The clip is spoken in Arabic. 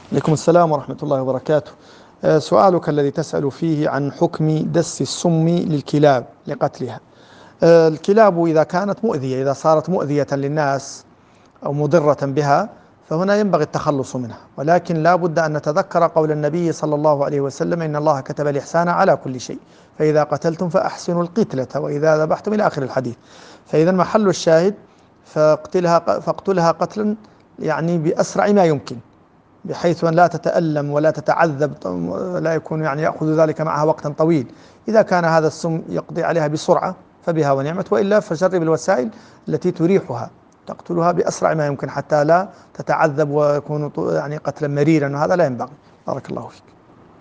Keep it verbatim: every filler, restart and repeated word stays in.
عليكم السلام ورحمة الله وبركاته. آه، سؤالك الذي تسأل فيه عن حكم دس السم للكلاب لقتلها. آه، الكلاب إذا كانت مؤذية، إذا صارت مؤذية للناس أو مضرة بها، فهنا ينبغي التخلص منها، ولكن لا بد أن نتذكر قول النبي صلى الله عليه وسلم: إن الله كتب الإحسان على كل شيء، فإذا قتلتم فأحسنوا القتلة وإذا ذبحتم، إلى آخر الحديث. فإذا محل الشاهد: فاقتلها فاقتلها قتلا يعني بأسرع ما يمكن، بحيث أن لا تتألم ولا تتعذب، لا يكون يعني يأخذ ذلك معها وقتا طويل. إذا كان هذا السم يقضي عليها بسرعة فبها ونعمت، وإلا فجرب الوسائل التي تريحها، تقتلها بأسرع ما يمكن حتى لا تتعذب ويكون يعني قتلا مريرا، وهذا لا ينبغي. بارك الله فيك.